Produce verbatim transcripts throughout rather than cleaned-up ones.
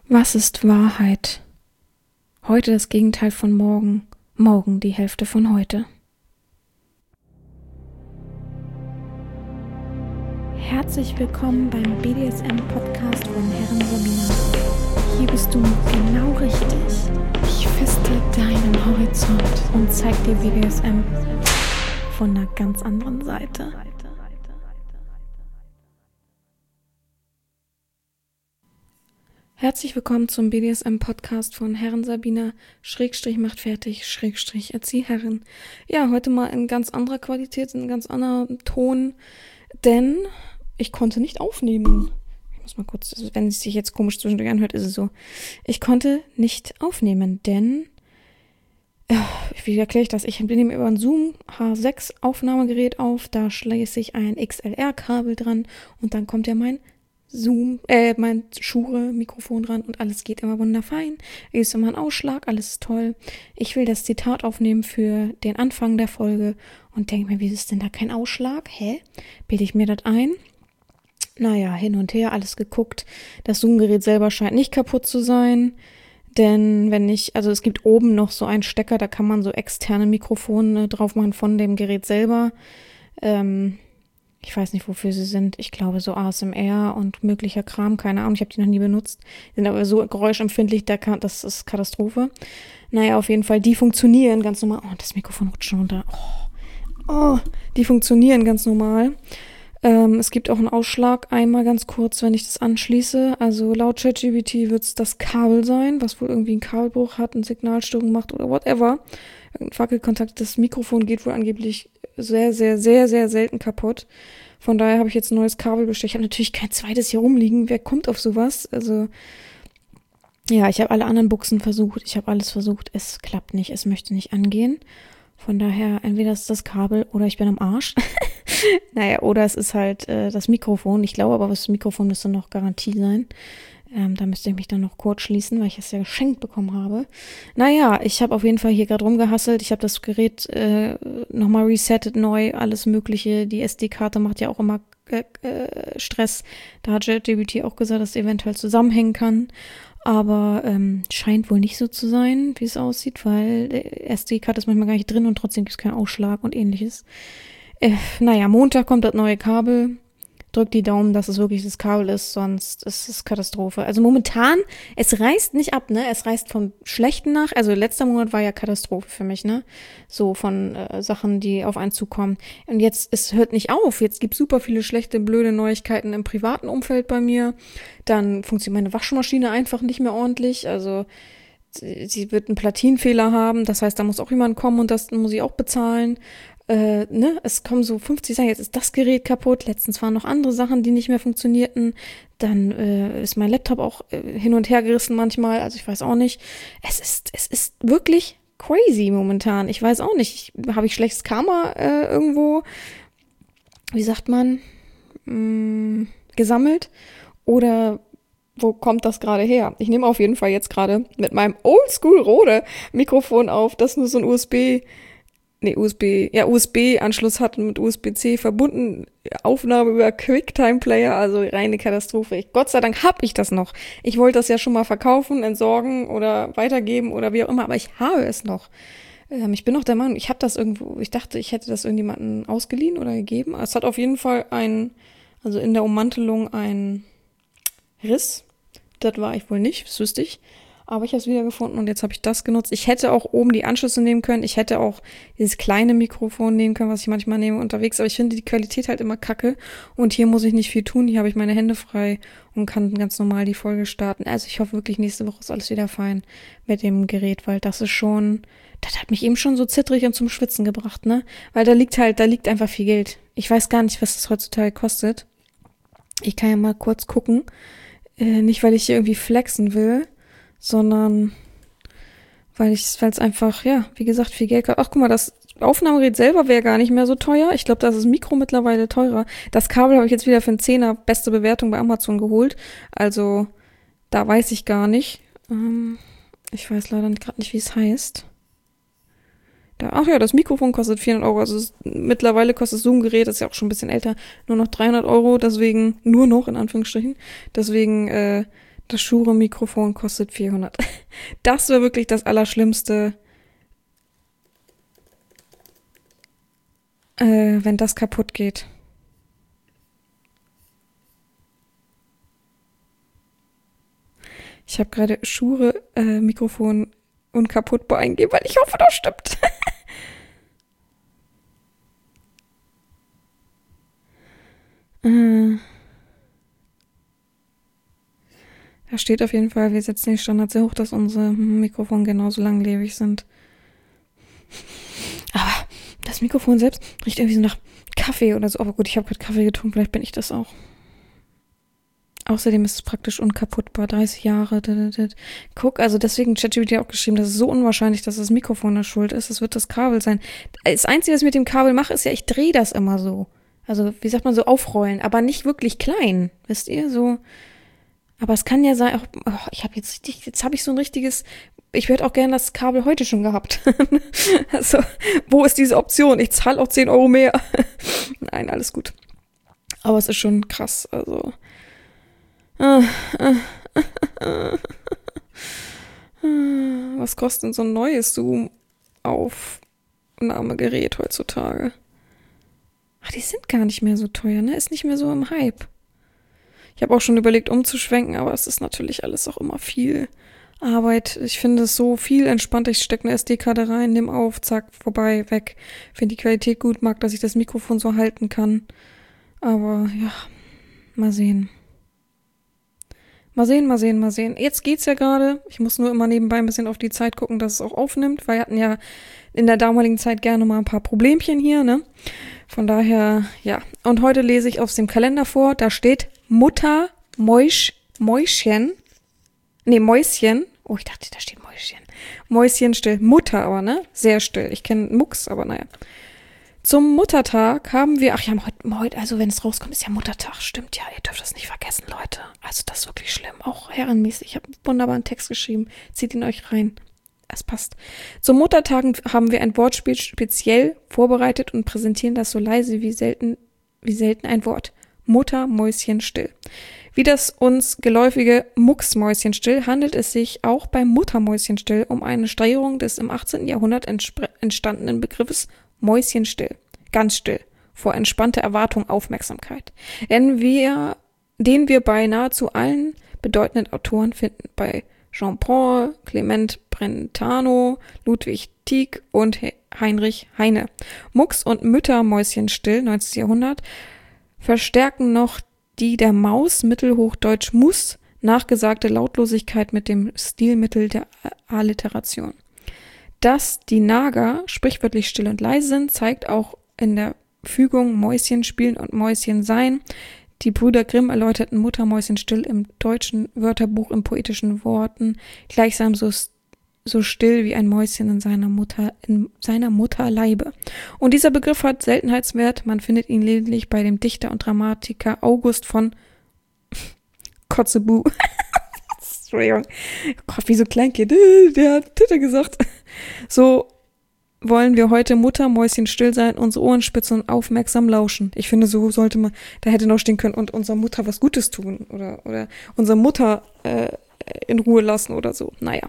Was ist Wahrheit? Heute das Gegenteil von morgen, morgen die Hälfte von heute. Herzlich willkommen beim B D S M-Podcast von Herren Sabina. Hier bist du genau richtig. Ich feste deinen Horizont und zeig dir B D S M von einer ganz anderen Seite. Herzlich willkommen zum B D S M-Podcast von Herren Sabina, Schrägstrich macht fertig, Schrägstrich Erzieherin. Ja, heute mal in ganz anderer Qualität, in ganz anderer Ton, denn ich konnte nicht aufnehmen. Ich muss mal kurz, also wenn es sich jetzt komisch zwischendurch anhört, ist es so. Ich konnte nicht aufnehmen, denn, äh, wie erkläre ich das? Ich nehme über ein Zoom H sechs Aufnahmegerät auf, da schließe ich ein X L R-Kabel dran und dann kommt ja mein Zoom, äh, mein Shure-Mikrofon dran und alles geht immer wunderfein. Hier ist immer ein Ausschlag, alles ist toll. Ich will das Zitat aufnehmen für den Anfang der Folge und denke mir, wie ist denn da kein Ausschlag? Hä? Bilde ich mir das ein? Naja, hin und her, alles geguckt. Das Zoom-Gerät selber scheint nicht kaputt zu sein, denn wenn ich, also es gibt oben noch so einen Stecker, da kann man so externe Mikrofone drauf machen von dem Gerät selber. Ähm, Ich weiß nicht, wofür sie sind. Ich glaube, so A S M R und möglicher Kram, keine Ahnung. Ich habe die noch nie benutzt. Die sind aber so geräuschempfindlich, das ist Katastrophe. Naja, auf jeden Fall, die funktionieren ganz normal. Oh, das Mikrofon rutscht schon runter. Oh, oh die funktionieren ganz normal. Ähm, es gibt auch einen Ausschlag, einmal ganz kurz, wenn ich das anschließe. Also laut ChatGPT wird es das Kabel sein, was wohl irgendwie einen Kabelbruch hat, eine Signalstörung macht oder whatever. Ein Wackelkontakt, das Mikrofon geht wohl angeblich sehr, sehr, sehr, sehr selten kaputt. Von daher habe ich jetzt ein neues Kabel bestellt. Ich habe natürlich kein zweites hier rumliegen. Wer kommt auf sowas? Also, ja, ich habe alle anderen Buchsen versucht. Ich habe alles versucht. Es klappt nicht. Es möchte nicht angehen. Von daher, entweder ist es das Kabel oder ich bin am Arsch. Naja, oder es ist halt äh, das Mikrofon. Ich glaube aber, das Mikrofon müsste noch Garantie sein. Ähm, da müsste ich mich dann noch kurz schließen, weil ich es ja geschenkt bekommen habe. Naja, ich habe auf jeden Fall hier gerade rumgehasselt. Ich habe das Gerät äh, nochmal resettet, neu, alles mögliche. Die S D-Karte macht ja auch immer äh, äh, Stress. Da hat ChatGPT auch gesagt, dass es eventuell zusammenhängen kann. Aber ähm, scheint wohl nicht so zu sein, wie es aussieht, weil die S D-Karte ist manchmal gar nicht drin und trotzdem gibt es keinen Ausschlag und ähnliches. Äh, naja, Montag kommt das neue Kabel. Drückt die Daumen, dass es wirklich das Kabel ist, sonst ist es Katastrophe. Also momentan, es reißt nicht ab, ne? Es reißt vom Schlechten nach. Also letzter Monat war ja Katastrophe für mich, ne? So von äh, Sachen, die auf einen zukommen. Und jetzt, es hört nicht auf. Jetzt gibt es super viele schlechte, blöde Neuigkeiten im privaten Umfeld bei mir. Dann funktioniert meine Waschmaschine einfach nicht mehr ordentlich. Also sie, sie wird einen Platinenfehler haben. Das heißt, da muss auch jemand kommen und das muss ich auch bezahlen. Äh, ne, es kommen so fünfzig Sachen, jetzt ist das Gerät kaputt, letztens waren noch andere Sachen, die nicht mehr funktionierten, dann äh, ist mein Laptop auch äh, hin und her gerissen manchmal, also ich weiß auch nicht, es ist, es ist wirklich crazy momentan, ich weiß auch nicht, habe ich schlechtes Karma äh, irgendwo, wie sagt man, mh, gesammelt oder wo kommt das gerade her? Ich nehme auf jeden Fall jetzt gerade mit meinem Oldschool-Rode-Mikrofon auf, das nur so ein U S B Nee, U S B, ja, U S B-Anschluss hat und mit U S B C verbunden, Aufnahme über QuickTime-Player, also reine Katastrophe. Ich, Gott sei Dank habe ich das noch. Ich wollte das ja schon mal verkaufen, entsorgen oder weitergeben oder wie auch immer, aber ich habe es noch. Ähm, ich bin noch der Meinung, ich habe das irgendwo, ich dachte, ich hätte das irgendjemandem ausgeliehen oder gegeben. Es hat auf jeden Fall ein, also in der Ummantelung ein Riss. Das war ich wohl nicht, das wüsste ich. Aber ich habe es wiedergefunden und jetzt habe ich das genutzt. Ich hätte auch oben die Anschlüsse nehmen können. Ich hätte auch dieses kleine Mikrofon nehmen können, was ich manchmal nehme unterwegs. Aber ich finde die Qualität halt immer kacke. Und hier muss ich nicht viel tun. Hier habe ich meine Hände frei und kann ganz normal die Folge starten. Also ich hoffe wirklich, nächste Woche ist alles wieder fein mit dem Gerät, weil das ist schon, das hat mich eben schon so zittrig und zum Schwitzen gebracht, ne? Weil da liegt halt, da liegt einfach viel Geld. Ich weiß gar nicht, was das heutzutage kostet. Ich kann ja mal kurz gucken. Äh, nicht, weil ich hier irgendwie flexen will, sondern weil ich, weil es einfach, ja, wie gesagt, viel Geld gab. Ach, guck mal, das Aufnahmegerät selber wäre gar nicht mehr so teuer. Ich glaube, da ist das Mikro mittlerweile teurer. Das Kabel habe ich jetzt wieder für einen Zehner beste Bewertung bei Amazon geholt. Also, da weiß ich gar nicht. Ähm, ich weiß leider gerade nicht, wie es heißt. Da, ach ja, das Mikrofon kostet vierhundert Euro. Also es, mittlerweile kostet das Zoom-Gerät, das ist ja auch schon ein bisschen älter, nur noch dreihundert Euro. Deswegen, nur noch in Anführungsstrichen. Deswegen, äh, Das Shure-Mikrofon kostet vierhundert. Das wäre wirklich das Allerschlimmste, äh, wenn das kaputt geht. Ich habe gerade Shure-Mikrofon unkaputtbar eingegeben, weil ich hoffe, das stimmt. äh. Da steht auf jeden Fall, wir setzen die Standards sehr hoch, dass unsere Mikrofone genauso langlebig sind. Aber das Mikrofon selbst riecht irgendwie so nach Kaffee oder so. Aber gut, ich habe gerade Kaffee getrunken, vielleicht bin ich das auch. Außerdem ist es praktisch unkaputtbar, dreißig Jahre. Guck, also deswegen ChatGPT auch geschrieben, das ist so unwahrscheinlich, dass das Mikrofon da schuld ist. Das wird das Kabel sein. Das Einzige, was ich mit dem Kabel mache, ist ja, ich drehe das immer so. Also, wie sagt man, so aufrollen, aber nicht wirklich klein. Wisst ihr, so... Aber es kann ja sein, auch, oh, ich habe jetzt richtig, jetzt habe ich so ein richtiges, ich hätte auch gerne das Kabel heute schon gehabt. Also, wo ist diese Option? Ich zahle auch zehn Euro mehr. Nein, alles gut. Aber es ist schon krass, also. Was kostet denn so ein neues Zoom-Aufnahmegerät heutzutage? Ach, die sind gar nicht mehr so teuer, ne? Ist nicht mehr so im Hype. Ich habe auch schon überlegt, umzuschwenken, aber es ist natürlich alles auch immer viel Arbeit. Ich finde es so viel entspannter. Ich stecke eine S D-Karte rein, nimm auf, zack, vorbei, weg. Finde die Qualität gut, mag, dass ich das Mikrofon so halten kann. Aber ja, mal sehen. Mal sehen, mal sehen, mal sehen. Jetzt geht's ja gerade. Ich muss nur immer nebenbei ein bisschen auf die Zeit gucken, dass es auch aufnimmt, weil wir hatten ja in der damaligen Zeit gerne mal ein paar Problemchen hier, ne? Von daher, ja. Und heute lese ich aus dem Kalender vor, da steht Mutter Mäusch, Mäuschen, nee, Mäuschen, oh, ich dachte, da steht Mäuschen, Mäuschen still, Mutter aber, ne, sehr still, ich kenne Mucks, aber naja. Zum Muttertag haben wir, ach ja, heute, heute, also wenn es rauskommt, ist ja Muttertag, stimmt ja, ihr dürft das nicht vergessen, Leute, also das ist wirklich schlimm, auch herrenmäßig, ich habe einen wunderbaren Text geschrieben, zieht ihn euch rein. Es passt. Zum Muttertagen haben wir ein Wortspiel speziell vorbereitet und präsentieren das so leise wie selten, wie selten ein Wort. Mutter Mäuschen still. Wie das uns geläufige Mucksmäuschen still handelt es sich auch beim Muttermäuschen still um eine Steigerung des im achtzehnten Jahrhundert entstandenen Begriffes Mäuschen still. Ganz still. Vor entspannter Erwartung Aufmerksamkeit. Denn wir, den wir bei nahezu allen bedeutenden Autoren finden. Bei Jean-Paul, Clement Brentano, Ludwig Tieck und Heinrich Heine. Mucks und Müttermäuschen still, neunzehnten Jahrhundert, verstärken noch die der Maus, mittelhochdeutsch Muss, nachgesagte Lautlosigkeit mit dem Stilmittel der Alliteration. Dass die Nager sprichwörtlich still und leise sind, zeigt auch in der Fügung Mäuschen spielen und Mäuschen sein. Die Brüder Grimm erläuterten Muttermäuschen still im deutschen Wörterbuch in poetischen Worten, gleichsam so, so still wie ein Mäuschen in seiner Mutter, in seiner Mutterleibe. Und dieser Begriff hat Seltenheitswert, man findet ihn lediglich bei dem Dichter und Dramatiker August von Kotzebue. Entschuldigung. Gott, wie so Kleinkind, der hat Titte gesagt. So wollen wir heute Muttermäuschen still sein, unsere Ohren spitzen und aufmerksam lauschen. Ich finde, so sollte man, da hätte noch stehen können und unserer Mutter was Gutes tun oder, oder unsere Mutter äh, in Ruhe lassen oder so. Naja.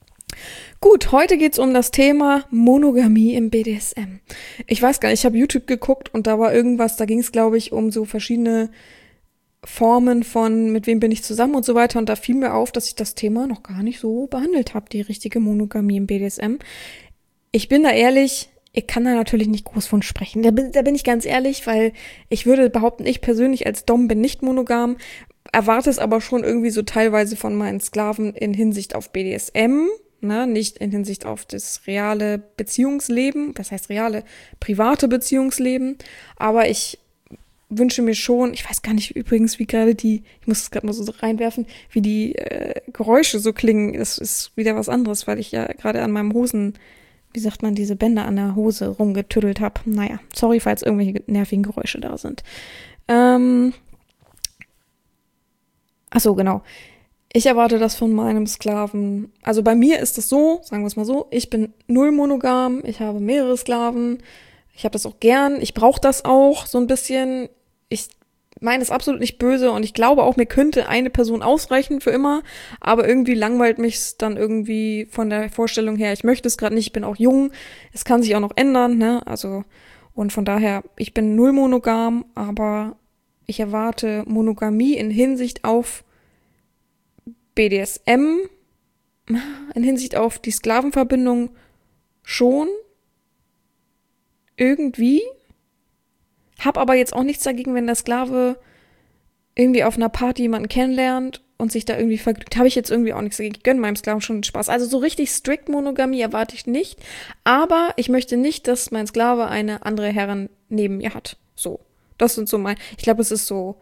Gut, heute geht's um das Thema Monogamie im B D S M. Ich weiß gar nicht, ich habe YouTube geguckt und da war irgendwas, da ging es, glaube ich, um so verschiedene Formen von mit wem bin ich zusammen und so weiter. Und da fiel mir auf, dass ich das Thema noch gar nicht so behandelt habe, die richtige Monogamie im B D S M. Ich bin da ehrlich, ich kann da natürlich nicht groß von sprechen. Da bin, da bin ich ganz ehrlich, weil ich würde behaupten, ich persönlich als Dom bin nicht monogam, erwarte es aber schon irgendwie so teilweise von meinen Sklaven in Hinsicht auf B D S M, ne, nicht in Hinsicht auf das reale Beziehungsleben, das heißt reale, private Beziehungsleben, aber ich wünsche mir schon, ich weiß gar nicht übrigens, wie gerade die, ich muss es gerade mal so reinwerfen, wie die äh, Geräusche so klingen, das ist wieder was anderes, weil ich ja gerade an meinem Hosen, wie sagt man, diese Bänder an der Hose rumgetüddelt habe. Naja, sorry, falls irgendwelche nervigen Geräusche da sind. Ähm, ach so, genau. Ich erwarte das von meinem Sklaven. Also bei mir ist es so, sagen wir es mal so, ich bin null monogam, ich habe mehrere Sklaven, ich habe das auch gern, ich brauche das auch so ein bisschen. Ich meine es absolut nicht böse und ich glaube auch, mir könnte eine Person ausreichen für immer, aber irgendwie langweilt mich dann irgendwie von der Vorstellung her, ich möchte es gerade nicht, ich bin auch jung, es kann sich auch noch ändern, ne, also und von daher, ich bin null monogam, aber ich erwarte Monogamie in Hinsicht auf B D S M, in Hinsicht auf die Sklavenverbindung schon, irgendwie. Hab aber jetzt auch nichts dagegen, wenn der Sklave irgendwie auf einer Party jemanden kennenlernt und sich da irgendwie vergnügt. Habe ich jetzt irgendwie auch nichts dagegen. Ich gönne meinem Sklaven schon den Spaß. Also so richtig strikt Monogamie erwarte ich nicht. Aber ich möchte nicht, dass mein Sklave eine andere Herrin neben mir hat. So. Das sind so mein, ich glaube, es ist so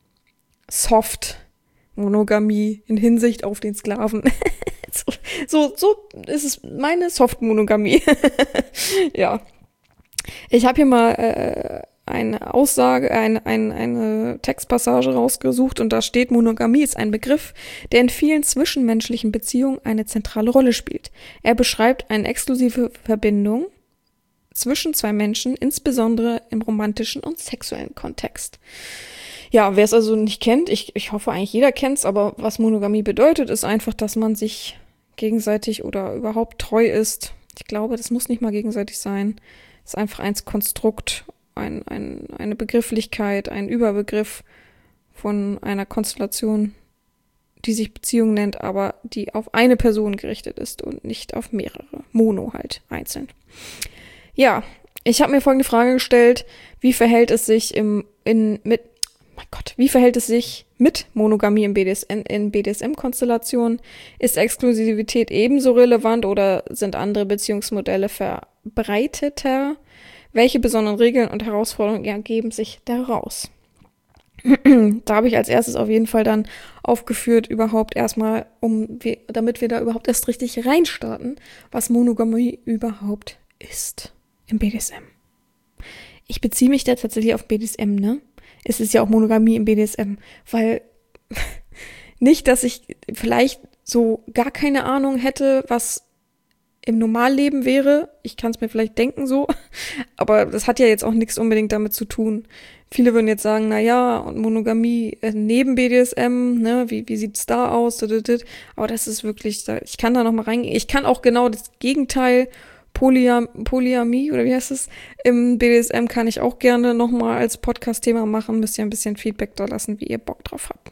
soft Monogamie in Hinsicht auf den Sklaven. so, so, so ist es meine Soft Monogamie. Ja. Ich habe hier mal äh, eine Aussage, ein, ein, eine Textpassage rausgesucht und da steht, Monogamie ist ein Begriff, der in vielen zwischenmenschlichen Beziehungen eine zentrale Rolle spielt. Er beschreibt eine exklusive Verbindung zwischen zwei Menschen, insbesondere im romantischen und sexuellen Kontext. Ja, wer es also nicht kennt, ich, ich hoffe eigentlich jeder kennt's, aber was Monogamie bedeutet, ist einfach, dass man sich gegenseitig oder überhaupt treu ist. Ich glaube, das muss nicht mal gegenseitig sein. Es ist einfach ein Konstrukt, ein, ein, eine Begrifflichkeit, ein Überbegriff von einer Konstellation, die sich Beziehung nennt, aber die auf eine Person gerichtet ist und nicht auf mehrere. Mono halt, einzeln. Ja, ich habe mir folgende Frage gestellt, wie verhält es sich im, in, mit, mein Gott, wie verhält es sich mit Monogamie in B D S M, in B D S M-Konstellationen? Ist Exklusivität ebenso relevant oder sind andere Beziehungsmodelle verbreiteter? Welche besonderen Regeln und Herausforderungen ergeben sich daraus? Da habe ich als erstes auf jeden Fall dann aufgeführt, überhaupt erstmal, um wir, damit wir da überhaupt erst richtig reinstarten, was Monogamie überhaupt ist im B D S M. Ich beziehe mich da tatsächlich auf B D S M, ne? Es ist ja auch Monogamie im B D S M, weil nicht, dass ich vielleicht so gar keine Ahnung hätte, was im Normalleben wäre. Ich kann es mir vielleicht denken so, aber das hat ja jetzt auch nichts unbedingt damit zu tun. Viele würden jetzt sagen, na ja, und Monogamie äh, neben B D S M, ne, wie wie sieht's da aus? Aber das ist wirklich, ich kann da noch mal reingehen. Ich kann auch genau das Gegenteil, Polyam, Polyamie oder wie heißt es? Im B D S M kann ich auch gerne noch mal als Podcast-Thema machen. Müsst ihr ein bisschen Feedback da lassen, wie ihr Bock drauf habt.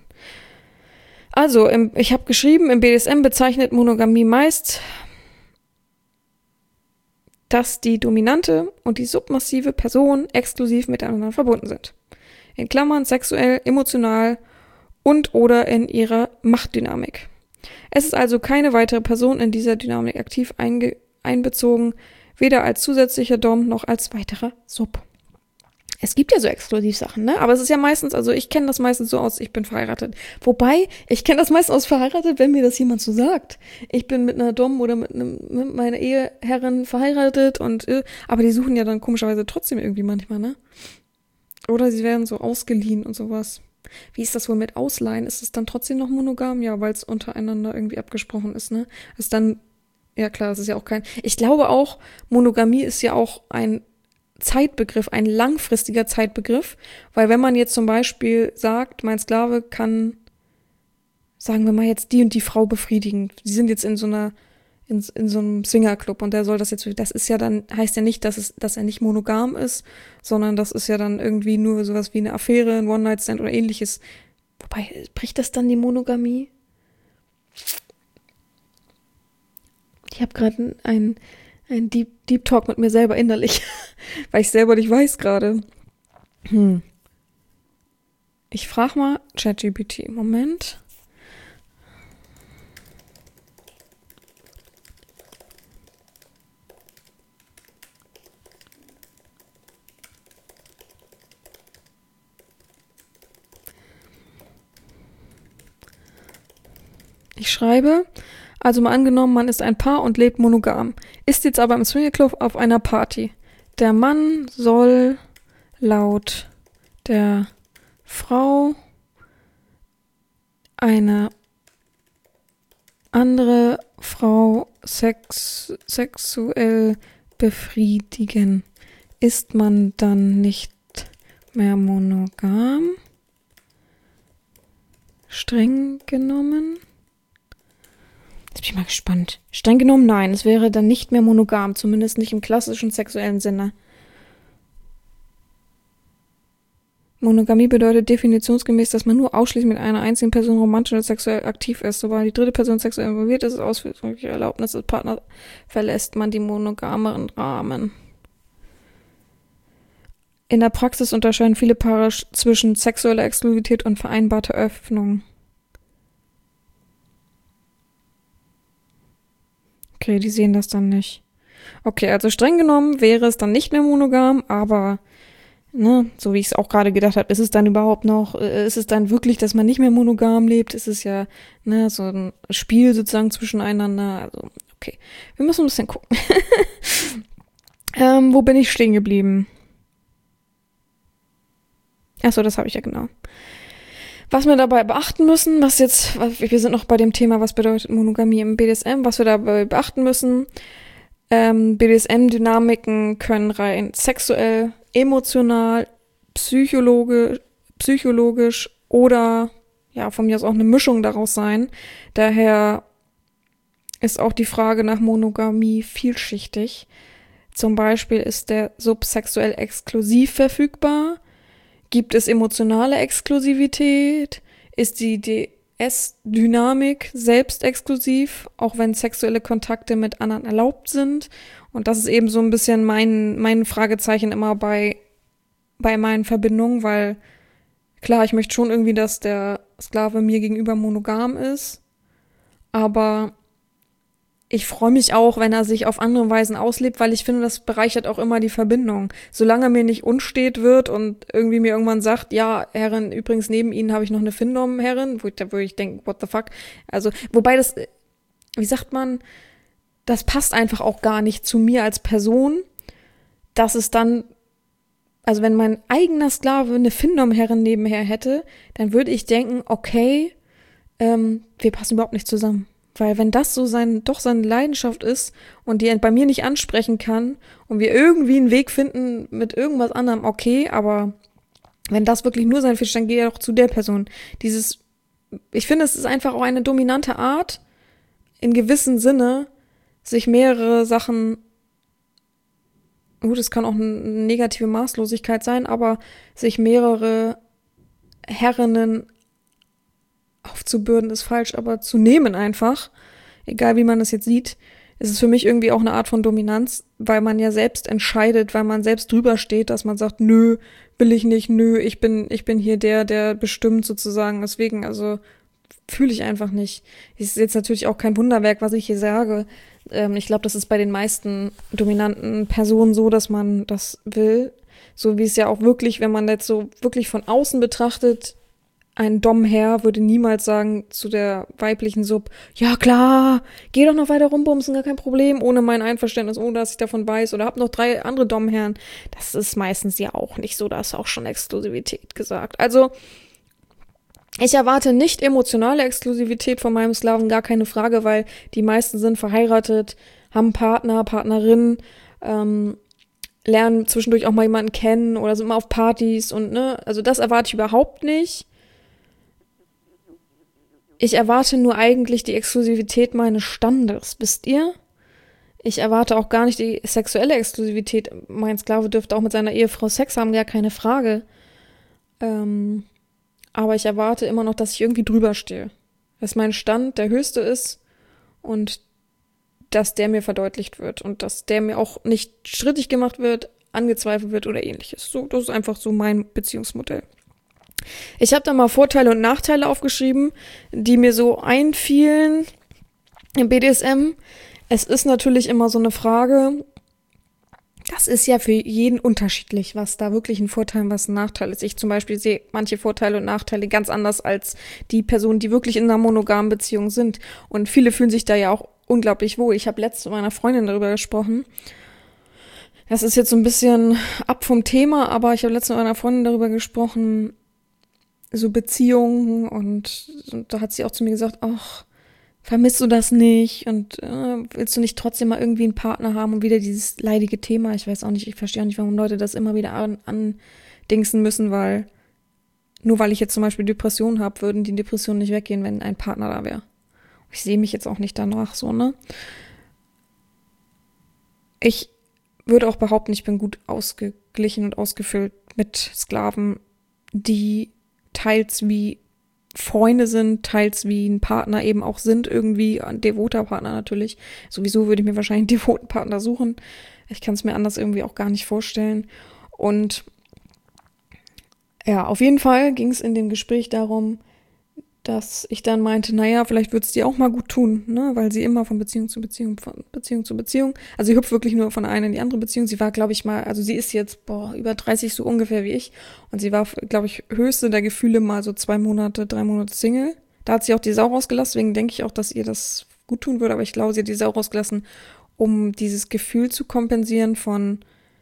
Also, im, ich habe geschrieben, im B D S M bezeichnet Monogamie meist, dass die dominante und die submissive Person exklusiv miteinander verbunden sind. In Klammern sexuell, emotional und oder in ihrer Machtdynamik. Es ist also keine weitere Person in dieser Dynamik aktiv einge- einbezogen, weder als zusätzlicher Dom noch als weiterer Sub. Es gibt ja so Exklusivsachen, ne? Aber es ist ja meistens, also ich kenne das meistens so aus, ich bin verheiratet. Wobei, ich kenne das meistens aus verheiratet, wenn mir das jemand so sagt. Ich bin mit einer Dom oder mit, einem, mit meiner Eheherrin verheiratet und, äh, aber die suchen ja dann komischerweise trotzdem irgendwie manchmal, ne? Oder sie werden so ausgeliehen und sowas. Wie ist das wohl mit Ausleihen? Ist es dann trotzdem noch monogam? Ja, weil es untereinander irgendwie abgesprochen ist, ne? Ist dann, ja klar, das ist ja auch kein, ich glaube auch, Monogamie ist ja auch ein Zeitbegriff, ein langfristiger Zeitbegriff, weil wenn man jetzt zum Beispiel sagt, mein Sklave kann, sagen wir mal jetzt die und die Frau befriedigen, die sind jetzt in so einer, in, in so einem Swingerclub und der soll das jetzt, das ist ja dann, heißt ja nicht, dass es, dass er nicht monogam ist, sondern das ist ja dann irgendwie nur sowas wie eine Affäre, ein One-Night-Stand oder ähnliches. Wobei, bricht das dann die Monogamie? Ich habe gerade ein Ein Deep, Deep Talk mit mir selber innerlich, weil ich selber nicht weiß gerade. Hm. Ich frage mal ChatGPT. Moment. Ich schreibe, also mal angenommen, man ist ein Paar und lebt monogam, ist jetzt aber im Swingerclub auf einer Party. Der Mann soll laut der Frau eine andere Frau sex, sexuell befriedigen. Ist man dann nicht mehr monogam? Streng genommen. Jetzt bin ich mal gespannt. Streng genommen, nein. Es wäre dann nicht mehr monogam, zumindest nicht im klassischen sexuellen Sinne. Monogamie bedeutet definitionsgemäß, dass man nur ausschließlich mit einer einzigen Person romantisch oder sexuell aktiv ist. Sobald die dritte Person sexuell involviert ist, ausdrückliche Erlaubnis des Partners, verlässt man die monogameren Rahmen. In der Praxis unterscheiden viele Paare zwischen sexueller Exklusivität und vereinbarter Öffnung. Okay, die sehen das dann nicht. Okay, also streng genommen wäre es dann nicht mehr monogam, aber ne, so wie ich es auch gerade gedacht habe, ist es dann überhaupt noch, äh, ist es dann wirklich, dass man nicht mehr monogam lebt? Ist es ja ne, so ein Spiel sozusagen zwischeneinander? Also, okay, wir müssen ein bisschen gucken. ähm, wo bin ich stehen geblieben? Achso, das habe ich ja genau. Was wir dabei beachten müssen, was jetzt, wir sind noch bei dem Thema, was bedeutet Monogamie im B D S M, was wir dabei beachten müssen. Ähm, B D S M-Dynamiken können rein sexuell, emotional, psychologisch, psychologisch oder ja, von mir aus auch eine Mischung daraus sein. Daher ist auch die Frage nach Monogamie vielschichtig. Zum Beispiel ist der Sub sexuell exklusiv verfügbar. Gibt es emotionale Exklusivität? Ist die D S-Dynamik selbst exklusiv, auch wenn sexuelle Kontakte mit anderen erlaubt sind? Und das ist eben so ein bisschen mein, mein Fragezeichen immer bei, bei meinen Verbindungen, weil klar, ich möchte schon irgendwie, dass der Sklave mir gegenüber monogam ist, aber ich freue mich auch, wenn er sich auf andere Weisen auslebt, weil ich finde, das bereichert auch immer die Verbindung. Solange er mir nicht unstet wird und irgendwie mir irgendwann sagt, ja, Herrin, übrigens neben Ihnen habe ich noch eine Findom-Herrin, wo ich, wo ich denke, what the fuck? Also, wobei das, wie sagt man, das passt einfach auch gar nicht zu mir als Person, dass es dann, also wenn mein eigener Sklave eine Findom-Herrin nebenher hätte, dann würde ich denken, okay, ähm, wir passen überhaupt nicht zusammen. Weil wenn das so sein, doch seine Leidenschaft ist und die bei mir nicht ansprechen kann und wir irgendwie einen Weg finden mit irgendwas anderem, okay, aber wenn das wirklich nur sein Fisch, dann geht er doch zu der Person. Dieses, ich finde, es ist einfach auch eine dominante Art, in gewissem Sinne, sich mehrere Sachen, gut, es kann auch eine negative Maßlosigkeit sein, aber sich mehrere Herrinnen aufzubürden ist falsch, aber zu nehmen einfach, egal wie man das jetzt sieht, ist es für mich irgendwie auch eine Art von Dominanz, weil man ja selbst entscheidet, weil man selbst drüber steht, dass man sagt, nö, will ich nicht, nö, ich bin, ich bin hier der, der bestimmt sozusagen, deswegen, also fühle ich einfach nicht. Ist jetzt natürlich auch kein Wunderwerk, was ich hier sage. Ähm, ich glaube, das ist bei den meisten dominanten Personen so, dass man das will, so wie es ja auch wirklich, wenn man das so wirklich von außen betrachtet, ein Dom-Herr würde niemals sagen zu der weiblichen Sub, ja klar, geh doch noch weiter rumbumsen, gar kein Problem, ohne mein Einverständnis, ohne dass ich davon weiß, oder hab noch drei andere Dom-Herren. Das ist meistens ja auch nicht so, da ist auch schon Exklusivität gesagt. Also, ich erwarte nicht emotionale Exklusivität von meinem Sklaven, gar keine Frage, weil die meisten sind verheiratet, haben Partner, Partnerin, ähm, lernen zwischendurch auch mal jemanden kennen oder sind immer auf Partys und ne, also das erwarte ich überhaupt nicht. Ich erwarte nur eigentlich die Exklusivität meines Standes, wisst ihr? Ich erwarte auch gar nicht die sexuelle Exklusivität. Mein Sklave dürfte auch mit seiner Ehefrau Sex haben, gar keine Frage. Ähm, aber ich erwarte immer noch, dass ich irgendwie drüber stehe. Dass mein Stand der höchste ist und dass der mir verdeutlicht wird und dass der mir auch nicht strittig gemacht wird, angezweifelt wird oder ähnliches. So, das ist einfach so mein Beziehungsmodell. Ich habe da mal Vorteile und Nachteile aufgeschrieben, die mir so einfielen im B D S M. Es ist natürlich immer so eine Frage, das ist ja für jeden unterschiedlich, was da wirklich ein Vorteil und was ein Nachteil ist. Ich zum Beispiel sehe manche Vorteile und Nachteile ganz anders als die Personen, die wirklich in einer monogamen Beziehung sind. Und viele fühlen sich da ja auch unglaublich wohl. Ich habe letztens mit meiner Freundin darüber gesprochen. Das ist jetzt so ein bisschen ab vom Thema, aber ich habe letztens mit meiner Freundin darüber gesprochen, so Beziehungen und, und da hat sie auch zu mir gesagt, ach, vermisst du das nicht und äh, willst du nicht trotzdem mal irgendwie einen Partner haben und wieder dieses leidige Thema, ich weiß auch nicht, ich verstehe auch nicht, warum Leute das immer wieder an, andingsen müssen, weil nur weil ich jetzt zum Beispiel Depressionen habe, würden die Depressionen nicht weggehen, wenn ein Partner da wäre. Ich sehe mich jetzt auch nicht danach so, ne? Ich würde auch behaupten, ich bin gut ausgeglichen und ausgefüllt mit Sklaven, die teils wie Freunde sind, teils wie ein Partner eben auch sind, irgendwie ein devoter Partner natürlich. Sowieso würde ich mir wahrscheinlich einen devoten Partner suchen. Ich kann es mir anders irgendwie auch gar nicht vorstellen. Und ja, auf jeden Fall ging es in dem Gespräch darum, dass ich dann meinte, naja, vielleicht würde es dir auch mal gut tun, ne, weil sie immer von Beziehung zu Beziehung, von Beziehung zu Beziehung, also sie hüpft wirklich nur von einer in die andere Beziehung. Sie war, glaube ich mal, also sie ist jetzt, boah, über dreißig so ungefähr wie ich und sie war, glaube ich, höchste der Gefühle mal so zwei Monate, drei Monate Single. Da hat sie auch die Sau rausgelassen, deswegen denke ich auch, dass ihr das gut tun würde, aber ich glaube, sie hat die Sau rausgelassen, um dieses Gefühl zu kompensieren von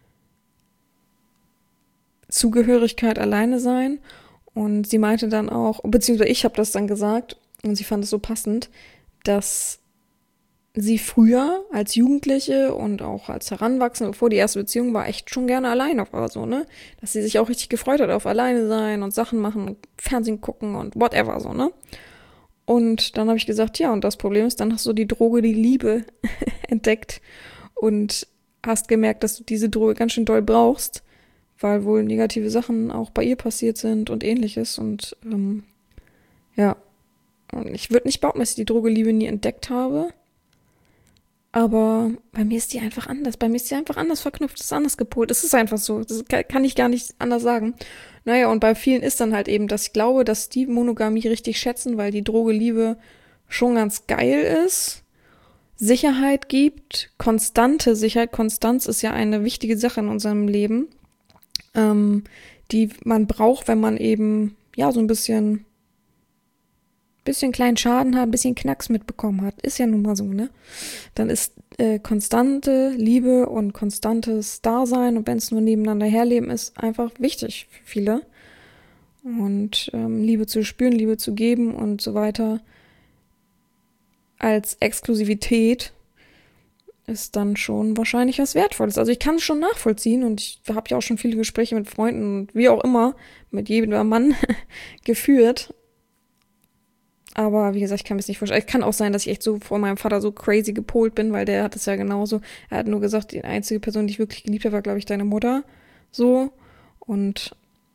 Zugehörigkeit, alleine sein. Und sie meinte dann auch, beziehungsweise ich habe das dann gesagt und sie fand es so passend, dass sie früher als Jugendliche und auch als Heranwachsende, bevor die erste Beziehung war, echt schon gerne alleine war, so, ne? Dass sie sich auch richtig gefreut hat auf alleine sein und Sachen machen und Fernsehen gucken und whatever, so, ne? Und dann habe ich gesagt, ja, und das Problem ist, dann hast du die Droge, die Liebe entdeckt und hast gemerkt, dass du diese Droge ganz schön doll brauchst, weil wohl negative Sachen auch bei ihr passiert sind und ähnliches. Und ähm, ja, und ich würde nicht behaupten, dass ich die Droge Liebe nie entdeckt habe. Aber bei mir ist die einfach anders. Bei mir ist die einfach anders verknüpft, ist anders gepolt. Es ist einfach so. Das kann ich gar nicht anders sagen. Naja, und bei vielen ist dann halt eben, dass ich glaube, dass die Monogamie richtig schätzen, weil die Droge Liebe schon ganz geil ist. Sicherheit gibt, konstante Sicherheit. Konstanz ist ja eine wichtige Sache in unserem Leben. Ähm, die man braucht, wenn man eben, ja, so ein bisschen, bisschen kleinen Schaden hat, ein bisschen Knacks mitbekommen hat. Ist ja nun mal so, ne? Dann ist äh, konstante Liebe und konstantes Dasein und wenn es nur nebeneinander herleben ist, einfach wichtig für viele. Und ähm, Liebe zu spüren, Liebe zu geben und so weiter als Exklusivität ist dann schon wahrscheinlich was Wertvolles. Also ich kann es schon nachvollziehen und ich habe ja auch schon viele Gespräche mit Freunden und wie auch immer mit jedem Mann geführt. Aber wie gesagt, ich kann mir das nicht vorstellen. Es kann auch sein, dass ich echt so vor meinem Vater so crazy gepolt bin, weil der hat es ja genauso. Er hat nur gesagt, die einzige Person, die ich wirklich geliebt habe, war, glaube ich, deine Mutter. So. Und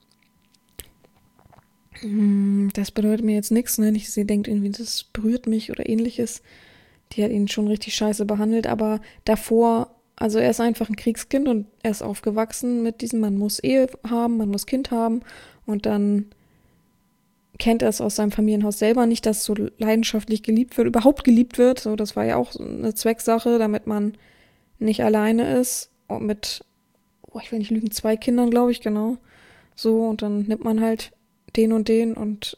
mh, das bedeutet mir jetzt nichts, ne? Nicht, dass ihr denkt, irgendwie, das berührt mich oder ähnliches. Die hat ihn schon richtig scheiße behandelt, aber davor, also er ist einfach ein Kriegskind und er ist aufgewachsen mit diesem, man muss Ehe haben, man muss Kind haben und dann kennt er es aus seinem Familienhaus selber nicht, dass so leidenschaftlich geliebt wird, überhaupt geliebt wird. So, das war ja auch so eine Zwecksache, damit man nicht alleine ist und mit, oh, ich will nicht lügen, zwei Kindern, glaube ich, genau. So, und dann nimmt man halt den und den und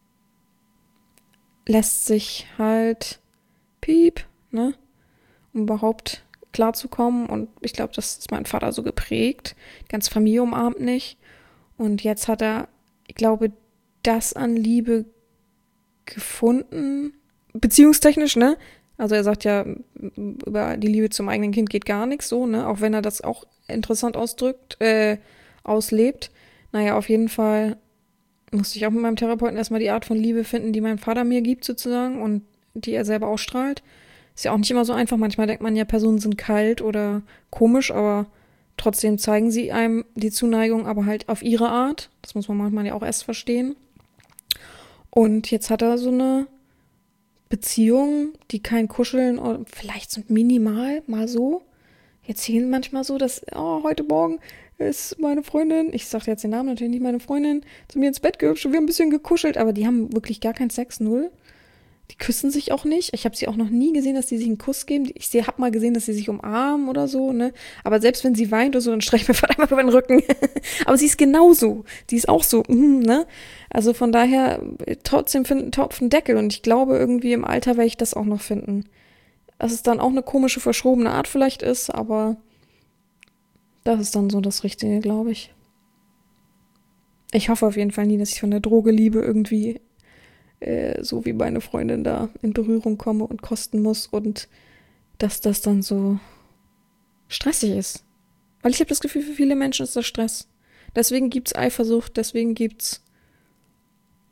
lässt sich halt Piep, ne, um überhaupt klarzukommen. Und ich glaube, das ist mein Vater so geprägt. Die ganze Familie umarmt nicht. Und jetzt hat er, ich glaube, das an Liebe gefunden, beziehungstechnisch, ne? Also er sagt ja, über die Liebe zum eigenen Kind geht gar nichts so, ne? Auch wenn er das auch interessant ausdrückt, äh, auslebt. Naja, auf jeden Fall musste ich auch mit meinem Therapeuten erstmal die Art von Liebe finden, die mein Vater mir gibt sozusagen und die er selber ausstrahlt. Ist ja auch nicht immer so einfach. Manchmal denkt man ja, Personen sind kalt oder komisch, aber trotzdem zeigen sie einem die Zuneigung, aber halt auf ihre Art. Das muss man manchmal ja auch erst verstehen. Und jetzt hat er so eine Beziehung, die kein Kuscheln, oder vielleicht so minimal, mal so. Jetzt sehen manchmal so, dass, oh, heute Morgen ist meine Freundin, ich sage jetzt den Namen natürlich nicht, meine Freundin, zu mir ins Bett gehüpft und wir haben ein bisschen gekuschelt, aber die haben wirklich gar keinen Sex, null. Die küssen sich auch nicht. Ich habe sie auch noch nie gesehen, dass sie sich einen Kuss geben. Ich habe mal gesehen, dass sie sich umarmen oder so, ne? Aber selbst wenn sie weint oder so, dann streiche ich mir verdammt mal über den Rücken. Aber sie ist genauso. Sie ist auch so, mm, ne? Also von daher, trotzdem finden Topf einen Deckel. Und ich glaube, irgendwie im Alter werde ich das auch noch finden. Dass es dann auch eine komische, verschrobene Art vielleicht ist, aber das ist dann so das Richtige, glaube ich. Ich hoffe auf jeden Fall nie, dass ich von der Droge Liebe irgendwie so wie meine Freundin da in Berührung komme und kosten muss und dass das dann so stressig ist. Weil ich habe das Gefühl, für viele Menschen ist das Stress. Deswegen gibt's Eifersucht, deswegen gibt's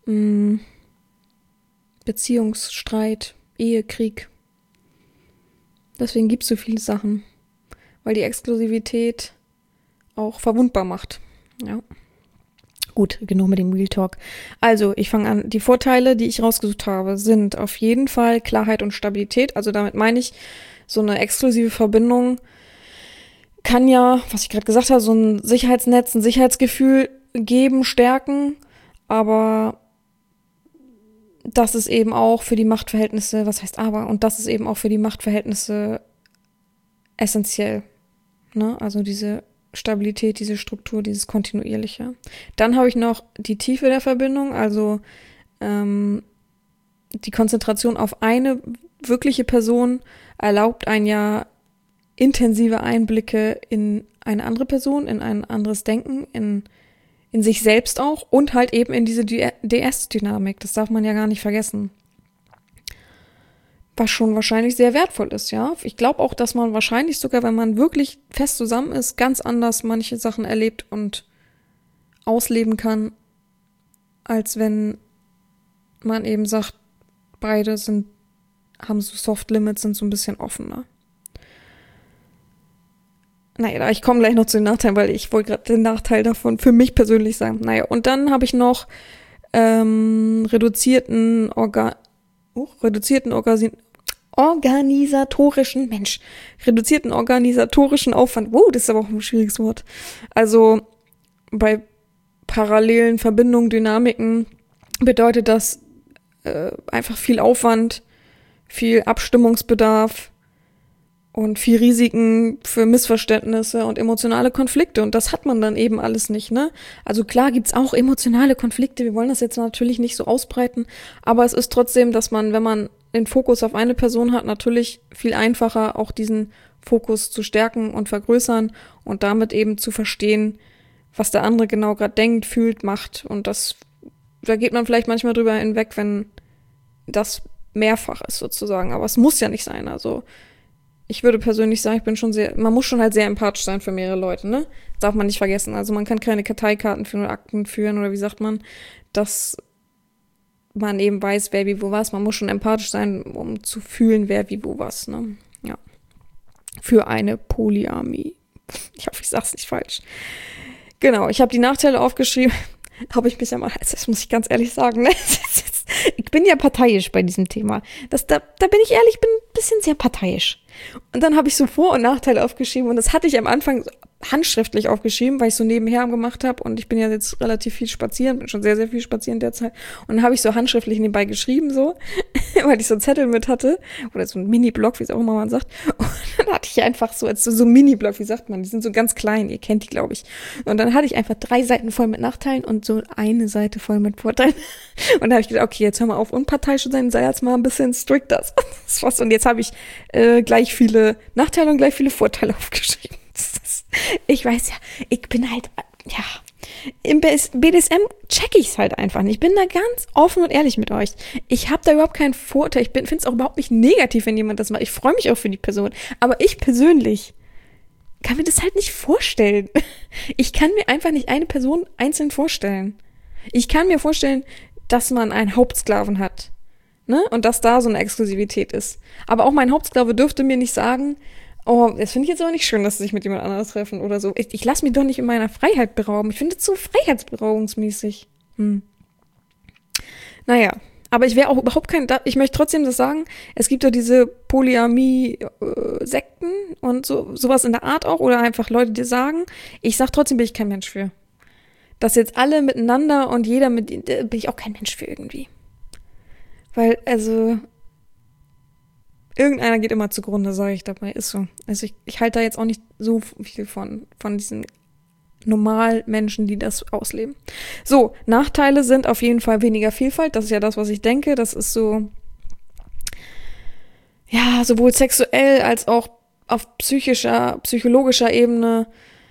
mh, Beziehungsstreit, Ehekrieg. Deswegen gibt es so viele Sachen, weil die Exklusivität auch verwundbar macht. Ja. Gut, genug mit dem Real Talk. Also, ich fange an. Die Vorteile, die ich rausgesucht habe, sind auf jeden Fall Klarheit und Stabilität. Also damit meine ich, so eine exklusive Verbindung kann ja, was ich gerade gesagt habe, so ein Sicherheitsnetz, ein Sicherheitsgefühl geben, stärken. Aber das ist eben auch für die Machtverhältnisse, was heißt aber, und das ist eben auch für die Machtverhältnisse essentiell. Ne? Also diese Stabilität, diese Struktur, dieses Kontinuierliche. Dann habe ich noch die Tiefe der Verbindung, also ähm, die Konzentration auf eine wirkliche Person erlaubt ein ja intensive Einblicke in eine andere Person, in ein anderes Denken, in, in sich selbst auch und halt eben in diese D S-Dynamik. Das darf man ja gar nicht vergessen. Was schon wahrscheinlich sehr wertvoll ist, ja. Ich glaube auch, dass man wahrscheinlich sogar, wenn man wirklich fest zusammen ist, ganz anders manche Sachen erlebt und ausleben kann, als wenn man eben sagt, beide sind, haben so Soft Limits, sind so ein bisschen offener. Naja, ich komme gleich noch zu den Nachteilen, weil ich wollte gerade den Nachteil davon für mich persönlich sagen. Naja, und dann habe ich noch ähm, reduzierten Organ... Oh, reduzierten Organ... organisatorischen, Mensch, reduzierten organisatorischen Aufwand. Wow, das ist aber auch ein schwieriges Wort. Also bei parallelen Verbindungen, Dynamiken bedeutet das äh, einfach viel Aufwand, viel Abstimmungsbedarf und viel Risiken für Missverständnisse und emotionale Konflikte. Und das hat man dann eben alles nicht, ne? Also klar gibt's auch emotionale Konflikte. Wir wollen das jetzt natürlich nicht so ausbreiten. Aber es ist trotzdem, dass man, wenn man den Fokus auf eine Person hat, natürlich viel einfacher, auch diesen Fokus zu stärken und vergrößern und damit eben zu verstehen, was der andere genau gerade denkt, fühlt, macht. Und das, da geht man vielleicht manchmal drüber hinweg, wenn das mehrfach ist sozusagen. Aber es muss ja nicht sein. Also ich würde persönlich sagen, ich bin schon sehr, man muss schon halt sehr empathisch sein für mehrere Leute, ne? Das darf man nicht vergessen. Also man kann keine Karteikarten führen oder Akten führen oder wie sagt man, dass man eben weiß, wer wie wo was. Man muss schon empathisch sein, um zu fühlen, wer wie wo was, ne? Ja. Für eine Polyamie. Ich hoffe, ich sag's nicht falsch. Genau, ich habe die Nachteile aufgeschrieben. Habe ich mich ja mal, das muss ich ganz ehrlich sagen, ne? Ich bin ja parteiisch bei diesem Thema. Das, da, da bin ich ehrlich, ich bin ein bisschen sehr parteiisch. Und dann habe ich so Vor- und Nachteile aufgeschrieben und das hatte ich am Anfang handschriftlich aufgeschrieben, weil ich so nebenher gemacht habe und ich bin ja jetzt relativ viel spazieren, bin schon sehr, sehr viel spazieren derzeit und dann habe ich so handschriftlich nebenbei geschrieben so, weil ich so einen Zettel mit hatte oder so ein Mini-Block, wie es auch immer man sagt und dann hatte ich einfach so, als so, so ein Mini-Block, wie sagt man, die sind so ganz klein, ihr kennt die, glaube ich und dann hatte ich einfach drei Seiten voll mit Nachteilen und so eine Seite voll mit Vorteilen und da habe ich gedacht, okay, jetzt hör mal auf, unparteiisch zu sein, sei jetzt mal ein bisschen strikter und jetzt habe ich äh, gleich viele Nachteile und gleich viele Vorteile aufgeschrieben. Ich weiß ja, ich bin halt, ja, im B D S M check ich's halt einfach nicht. Ich bin da ganz offen und ehrlich mit euch. Ich habe da überhaupt keinen Vorteil. Ich finde es auch überhaupt nicht negativ, wenn jemand das macht. Ich freue mich auch für die Person. Aber ich persönlich kann mir das halt nicht vorstellen. Ich kann mir einfach nicht eine Person einzeln vorstellen. Ich kann mir vorstellen, dass man einen Hauptsklaven hat, ne? Und dass da so eine Exklusivität ist. Aber auch mein Hauptsklave dürfte mir nicht sagen, oh, das finde ich jetzt aber nicht schön, dass sie sich mit jemand anderes treffen oder so. Ich, ich lasse mich doch nicht in meiner Freiheit berauben. Ich finde es so freiheitsberaubungsmäßig. Hm. Naja, aber ich wäre auch überhaupt kein, ich möchte trotzdem das sagen, es gibt ja diese Polyamie-Sekten und so sowas in der Art auch oder einfach Leute, die sagen, ich sag trotzdem, bin ich kein Mensch für. Dass jetzt alle miteinander und jeder mit, bin ich auch kein Mensch für irgendwie. Weil, also irgendeiner geht immer zugrunde, sage ich dabei, ist so. Also ich, ich halte da jetzt auch nicht so viel von, von diesen Normalmenschen, die das ausleben. So, Nachteile sind auf jeden Fall weniger Vielfalt. Das ist ja das, was ich denke. Das ist so, ja, sowohl sexuell als auch auf psychischer, psychologischer Ebene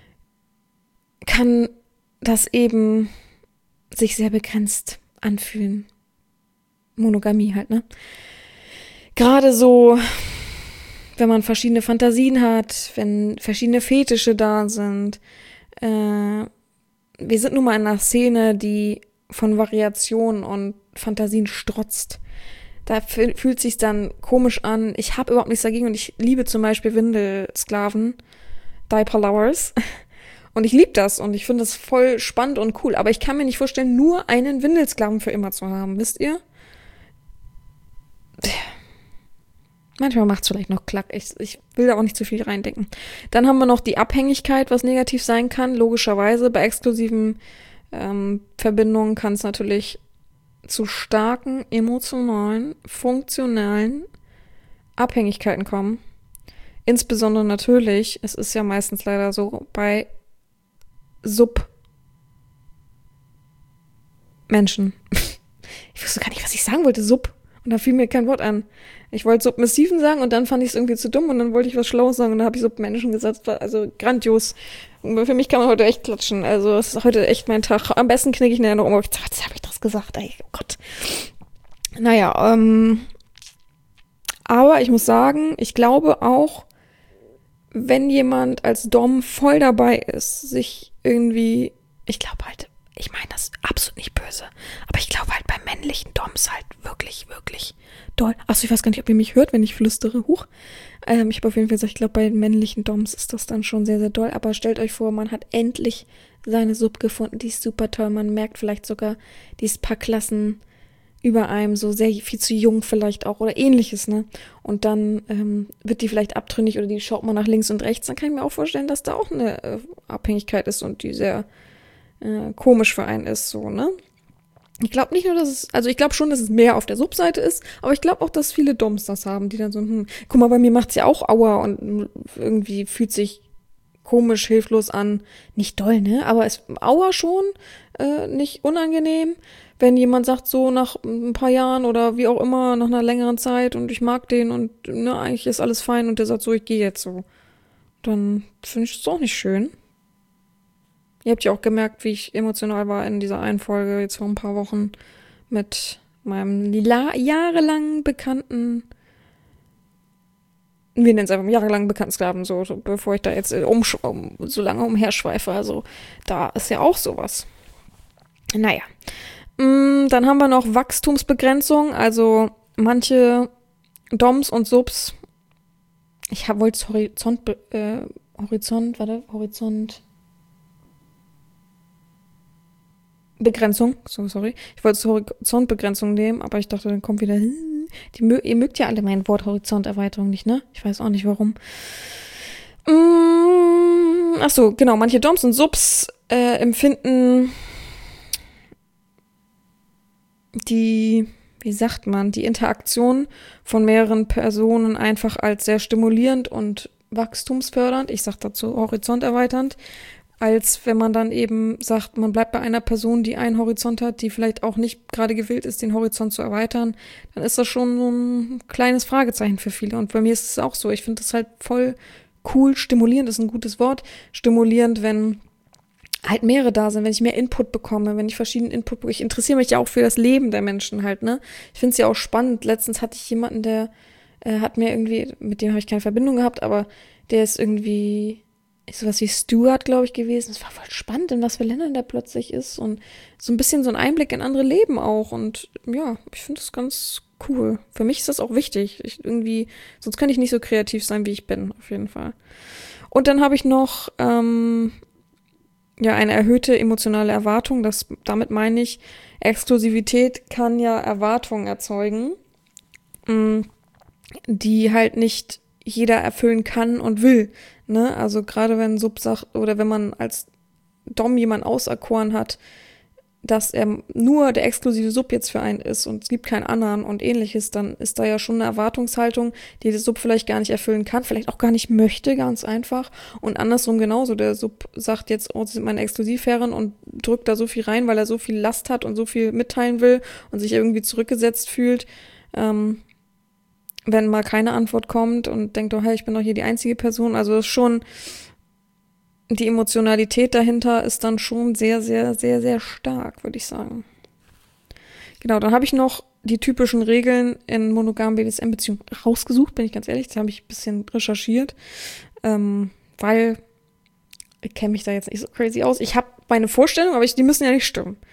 kann das eben sich sehr begrenzt anfühlen. Monogamie halt, ne? Gerade so, wenn man verschiedene Fantasien hat, wenn verschiedene Fetische da sind. Äh, wir sind nun mal in einer Szene, die von Variationen und Fantasien strotzt. Da fühlt sich dann komisch an. Ich habe überhaupt nichts dagegen und ich liebe zum Beispiel Windelsklaven, Diaper Lovers. Und ich liebe das und ich finde das voll spannend und cool. Aber ich kann mir nicht vorstellen, nur einen Windelsklaven für immer zu haben, wisst ihr? Manchmal macht es vielleicht noch Klack. Ich, ich will da auch nicht zu viel reindenken. Dann haben wir noch die Abhängigkeit, was negativ sein kann. Logischerweise bei exklusiven ähm, Verbindungen kann es natürlich zu starken emotionalen, funktionalen Abhängigkeiten kommen. Insbesondere natürlich, es ist ja meistens leider so, bei Sub-Menschen. Ich wusste gar nicht, was ich sagen wollte, Sub. Und da fiel mir kein Wort an. Ich wollte Submissiven sagen und dann fand ich es irgendwie zu dumm und dann wollte ich was Schlaues sagen und dann habe ich Submenschen gesagt. Also grandios. Für mich kann man heute echt klatschen. Also es ist heute echt mein Tag. Am besten knicke ich nachher noch um. Jetzt habe ich das gesagt. Ey, oh Gott. Naja, ähm. Aber ich muss sagen, ich glaube auch, wenn jemand als Dom voll dabei ist, sich irgendwie, ich glaube halt, ich meine das absolut nicht böse, aber ich glaube halt bei männlichen Doms halt wirklich, wirklich doll. Achso, ich weiß gar nicht, ob ihr mich hört, wenn ich flüstere. Huch. Ähm, ich habe auf jeden Fall gesagt, ich glaube bei männlichen Doms ist das dann schon sehr, sehr doll. Aber stellt euch vor, man hat endlich seine Sub gefunden, die ist super toll. Man merkt vielleicht sogar, die ist ein paar Klassen über einem, so sehr viel zu jung vielleicht auch oder ähnliches, ne? Und dann ähm, wird die vielleicht abtrünnig oder die schaut mal nach links und rechts. Dann kann ich mir auch vorstellen, dass da auch eine äh, Abhängigkeit ist und die sehr äh, komisch für einen ist, so, ne? Ich glaube nicht nur, dass es, also ich glaube schon, dass es mehr auf der Subseite ist, aber ich glaube auch, dass viele Doms das haben, die dann so, hm, guck mal, bei mir macht's ja auch Aua und irgendwie fühlt sich komisch, hilflos an. Nicht doll, ne? Aber es Aua schon, äh, nicht unangenehm. Wenn jemand sagt so nach ein paar Jahren oder wie auch immer, nach einer längeren Zeit und ich mag den und ne, eigentlich ist alles fein und der sagt so, ich gehe jetzt so, dann finde ich es auch nicht schön. Ihr habt ja auch gemerkt, wie ich emotional war in dieser einen Folge jetzt vor ein paar Wochen mit meinem la- jahrelang bekannten, wir nennen es einfach jahrelang bekannten Sklaven, so, so bevor ich da jetzt um, um, so lange umherschweife. Also da ist ja auch sowas. Naja. Dann haben wir noch Wachstumsbegrenzung, also manche Doms und Subs, ich wollte Horizont, äh, Horizont, warte, Horizont, Begrenzung, so, sorry, ich wollte Horizontbegrenzung nehmen, aber ich dachte, dann kommt wieder, die, ihr mögt ja alle mein Wort Horizonterweiterung nicht, ne? Ich weiß auch nicht, warum. Mm, ach so, genau, manche Doms und Subs äh, empfinden die, wie sagt man, die Interaktion von mehreren Personen einfach als sehr stimulierend und wachstumsfördernd, ich sag dazu horizonterweiternd, als wenn man dann eben sagt, man bleibt bei einer Person, die einen Horizont hat, die vielleicht auch nicht gerade gewillt ist, den Horizont zu erweitern, dann ist das schon so ein kleines Fragezeichen für viele. Und bei mir ist es auch so, ich finde das halt voll cool, stimulierend ist ein gutes Wort, stimulierend, wenn halt mehrere da sind, wenn ich mehr Input bekomme, wenn ich verschiedenen Input bekomme. Ich interessiere mich ja auch für das Leben der Menschen halt, ne? Ich finde es ja auch spannend. Letztens hatte ich jemanden, der äh, hat mir irgendwie, mit dem habe ich keine Verbindung gehabt, aber der ist irgendwie ist sowas wie Stuart, glaube ich, gewesen. Es war voll spannend, in was für Ländern der plötzlich ist und so ein bisschen so ein Einblick in andere Leben auch und ja, ich finde das ganz cool. Für mich ist das auch wichtig. Ich irgendwie, sonst könnte ich nicht so kreativ sein, wie ich bin, auf jeden Fall. Und dann habe ich noch ähm, ja, eine erhöhte emotionale Erwartung. Das, damit meine ich, Exklusivität kann ja Erwartungen erzeugen, die halt nicht jeder erfüllen kann und will. Ne? Also gerade wenn Sub sagt, oder wenn man als Dom jemanden auserkoren hat, dass er nur der exklusive Sub jetzt für einen ist und es gibt keinen anderen und ähnliches, dann ist da ja schon eine Erwartungshaltung, die der Sub vielleicht gar nicht erfüllen kann, vielleicht auch gar nicht möchte, ganz einfach. Und andersrum genauso, der Sub sagt jetzt, oh, sie sind meine Exklusivherren und drückt da so viel rein, weil er so viel Last hat und so viel mitteilen will und sich irgendwie zurückgesetzt fühlt, ähm, wenn mal keine Antwort kommt und denkt, oh hey, ich bin doch hier die einzige Person. Also das ist schon, die Emotionalität dahinter ist dann schon sehr, sehr, sehr, sehr stark, würde ich sagen. Genau, dann habe ich noch die typischen Regeln in monogamen B D S M-Beziehungen rausgesucht, bin ich ganz ehrlich. Das habe ich ein bisschen recherchiert, ähm, weil ich kenne mich da jetzt nicht so crazy aus. Ich habe meine Vorstellung, aber ich, die müssen ja nicht stimmen.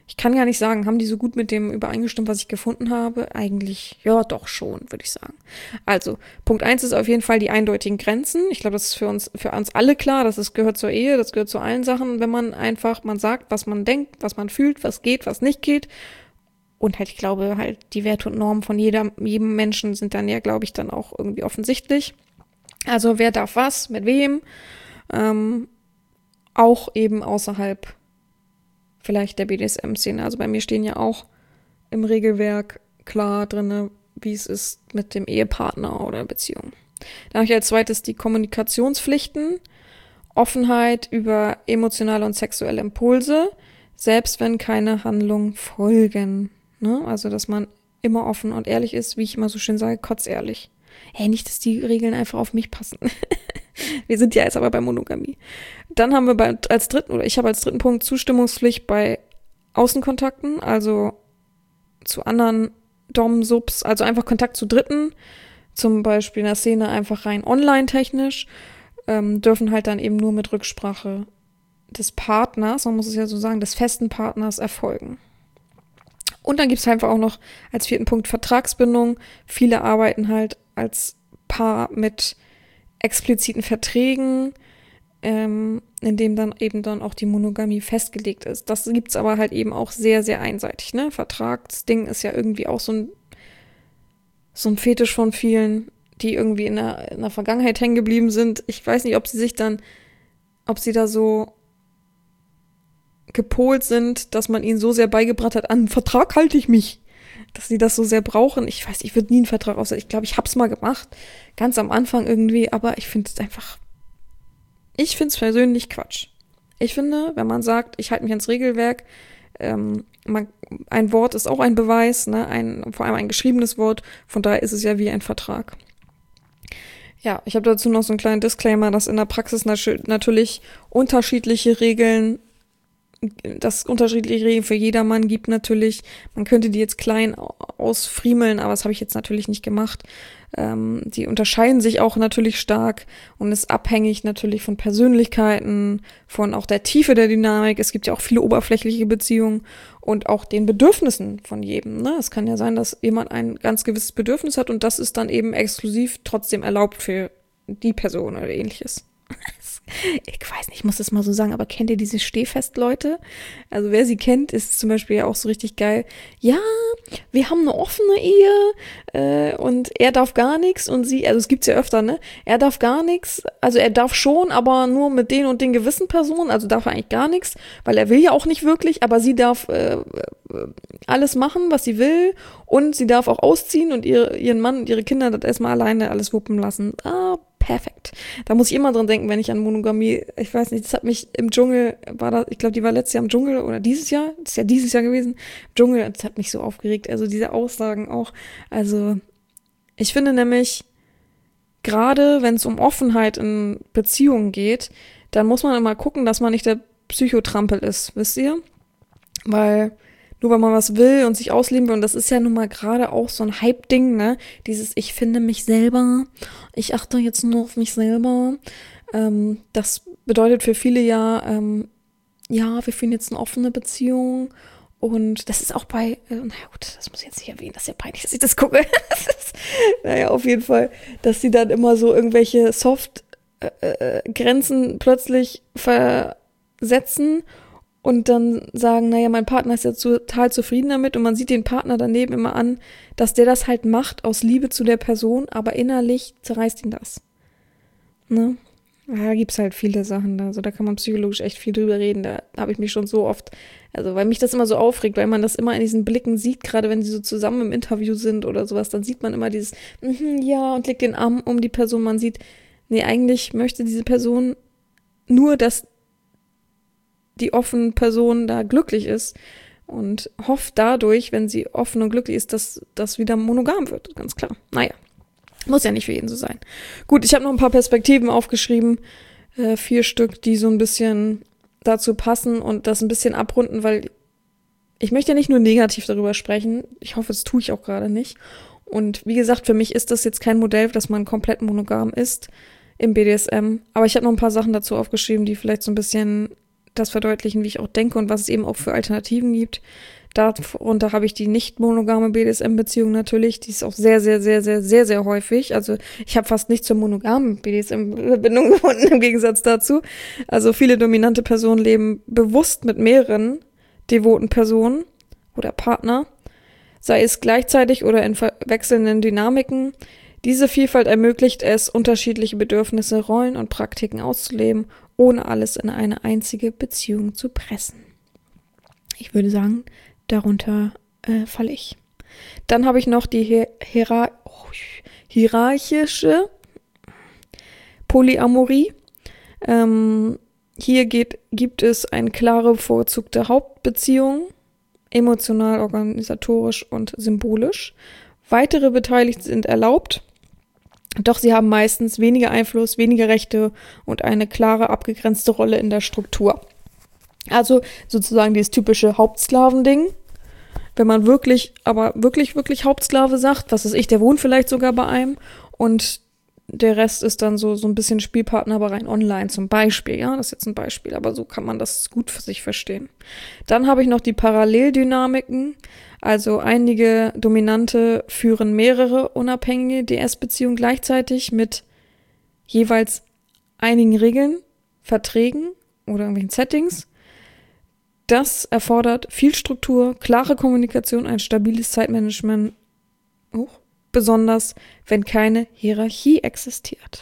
Ich kann gar nicht sagen, haben die so gut mit dem übereingestimmt, was ich gefunden habe? Eigentlich, ja, doch schon, würde ich sagen. Also, Punkt eins ist auf jeden Fall die eindeutigen Grenzen. Ich glaube, das ist für uns, für uns alle klar, dass es gehört zur Ehe, das gehört zu allen Sachen, wenn man einfach, man sagt, was man denkt, was man fühlt, was geht, was nicht geht. Und halt, ich glaube, halt, die Werte und Normen von jeder, jedem Menschen sind dann ja, glaube ich, dann auch irgendwie offensichtlich. Also, wer darf was, mit wem, ähm, auch eben außerhalb vielleicht der B D S M-Szene. Also bei mir stehen ja auch im Regelwerk klar drinne, wie es ist mit dem Ehepartner oder Beziehung. Dann habe ich als zweites die Kommunikationspflichten, Offenheit über emotionale und sexuelle Impulse, selbst wenn keine Handlungen folgen. Ne? Also, dass man immer offen und ehrlich ist, wie ich immer so schön sage, kotzehrlich. Hey, nicht, dass die Regeln einfach auf mich passen. Wir sind ja jetzt aber bei Monogamie. Dann haben wir bei, als dritten, oder ich habe als dritten Punkt Zustimmungspflicht bei Außenkontakten, also zu anderen Dom-Subs, also einfach Kontakt zu Dritten, zum Beispiel in der Szene einfach rein online-technisch, ähm, dürfen halt dann eben nur mit Rücksprache des Partners, man muss es ja so sagen, des festen Partners erfolgen. Und dann gibt es einfach auch noch als vierten Punkt Vertragsbindung. Viele arbeiten halt als Paar mit expliziten Verträgen, ähm, in dem dann eben dann auch die Monogamie festgelegt ist. Das gibt's aber halt eben auch sehr, sehr einseitig, ne? Vertragsding ist ja irgendwie auch so ein so ein Fetisch von vielen, die irgendwie in der, in der Vergangenheit hängen geblieben sind. Ich weiß nicht, ob sie sich dann, ob sie da so gepolt sind, dass man ihnen so sehr beigebracht hat, an einen Vertrag halte ich mich, dass sie das so sehr brauchen. Ich weiß, ich würde nie einen Vertrag aussetzen. Ich glaube, ich hab's mal gemacht, ganz am Anfang irgendwie, aber ich finde es einfach, ich finde es persönlich Quatsch. Ich finde, wenn man sagt, ich halte mich ans Regelwerk, ähm, man, ein Wort ist auch ein Beweis, ne, ein, vor allem ein geschriebenes Wort, von daher ist es ja wie ein Vertrag. Ja, ich habe dazu noch so einen kleinen Disclaimer, dass in der Praxis nat- natürlich unterschiedliche Regeln das unterschiedliche Regeln für jedermann gibt natürlich. Man könnte die jetzt klein ausfriemeln, aber das habe ich jetzt natürlich nicht gemacht. Ähm, die unterscheiden sich auch natürlich stark und ist abhängig natürlich von Persönlichkeiten, von auch der Tiefe der Dynamik. Es gibt ja auch viele oberflächliche Beziehungen und auch den Bedürfnissen von jedem. Ne? Es kann ja sein, dass jemand ein ganz gewisses Bedürfnis hat und das ist dann eben exklusiv trotzdem erlaubt für die Person oder ähnliches. Ich weiß nicht, ich muss das mal so sagen, aber kennt ihr diese Stehfest-Leute? Also wer sie kennt, ist zum Beispiel ja auch so richtig geil. Ja, wir haben eine offene Ehe äh, und er darf gar nichts und sie, also es gibt's ja öfter, ne? Er darf gar nichts, also er darf schon, aber nur mit den und den gewissen Personen, also darf er eigentlich gar nichts, weil er will ja auch nicht wirklich, aber sie darf äh, alles machen, was sie will und sie darf auch ausziehen und ihre, ihren Mann und ihre Kinder das erstmal alleine alles wuppen lassen. Ah, perfekt. Da muss ich immer dran denken, wenn ich an Monogamie, ich weiß nicht, das hat mich im Dschungel, war das, ich glaube, die war letztes Jahr im Dschungel oder dieses Jahr, das ist ja dieses Jahr gewesen, im Dschungel, das hat mich so aufgeregt, also diese Aussagen auch, also ich finde nämlich, gerade wenn es um Offenheit in Beziehungen geht, dann muss man immer gucken, dass man nicht der Psychotrampel ist, wisst ihr? Weil nur weil man was will und sich ausleben will, und das ist ja nun mal gerade auch so ein Hype-Ding, ne? Dieses ich finde mich selber, ich achte jetzt nur auf mich selber. Ähm, das bedeutet für viele ja, ähm, ja, wir führen jetzt eine offene Beziehung. Und das ist auch bei, äh, na gut, das muss ich jetzt nicht erwähnen, das ist ja peinlich, dass ich das gucke. Das ist, naja, auf jeden Fall, dass sie dann immer so irgendwelche Soft-Grenzen äh, plötzlich versetzen und dann sagen, naja, mein Partner ist ja total zufrieden damit und man sieht den Partner daneben immer an, dass der das halt macht aus Liebe zu der Person, aber innerlich zerreißt ihn das. Ne? Da gibt's halt viele Sachen da, also da kann man psychologisch echt viel drüber reden, da habe ich mich schon so oft, also weil mich das immer so aufregt, weil man das immer in diesen Blicken sieht, gerade wenn sie so zusammen im Interview sind oder sowas, dann sieht man immer dieses, mm, ja, und legt den Arm um die Person, man sieht, nee, eigentlich möchte diese Person nur, dass die offene Person da glücklich ist und hofft dadurch, wenn sie offen und glücklich ist, dass das wieder monogam wird, ganz klar. Naja, muss ja nicht für jeden so sein. Gut, ich habe noch ein paar Perspektiven aufgeschrieben, äh, vier Stück, die so ein bisschen dazu passen und das ein bisschen abrunden, weil ich möchte ja nicht nur negativ darüber sprechen, ich hoffe, das tue ich auch gerade nicht. Und wie gesagt, für mich ist das jetzt kein Modell, dass man komplett monogam ist im B D S M, aber ich habe noch ein paar Sachen dazu aufgeschrieben, die vielleicht so ein bisschen das verdeutlichen, wie ich auch denke und was es eben auch für Alternativen gibt. Darunter habe ich die nicht monogame B D S M-Beziehung natürlich. Die ist auch sehr, sehr, sehr, sehr, sehr, sehr häufig. Also ich habe fast nicht zur monogamen B D S M-Verbindung gefunden im Gegensatz dazu. Also viele dominante Personen leben bewusst mit mehreren devoten Personen oder Partner, sei es gleichzeitig oder in wechselnden Dynamiken. Diese Vielfalt ermöglicht es, unterschiedliche Bedürfnisse, Rollen und Praktiken auszuleben, ohne alles in eine einzige Beziehung zu pressen. Ich würde sagen, darunter äh, falle ich. Dann habe ich noch die Hier- Hierar- oh, hierarchische Polyamorie. Ähm, hier geht, gibt es eine klare bevorzugte Hauptbeziehung, emotional, organisatorisch und symbolisch. Weitere Beteiligte sind erlaubt, doch sie haben meistens weniger Einfluss, weniger Rechte und eine klare, abgegrenzte Rolle in der Struktur. Also sozusagen dieses typische Hauptsklavending. Wenn man wirklich, aber wirklich, wirklich Hauptsklave sagt, was weiß ich, der wohnt vielleicht sogar bei einem und der Rest ist dann so, so ein bisschen Spielpartner, aber rein online zum Beispiel. Ja, das ist jetzt ein Beispiel, aber so kann man das gut für sich verstehen. Dann habe ich noch die Paralleldynamiken. Also einige Dominante führen mehrere unabhängige D S-Beziehungen gleichzeitig mit jeweils einigen Regeln, Verträgen oder irgendwelchen Settings. Das erfordert viel Struktur, klare Kommunikation, ein stabiles Zeitmanagement, oh, besonders wenn keine Hierarchie existiert.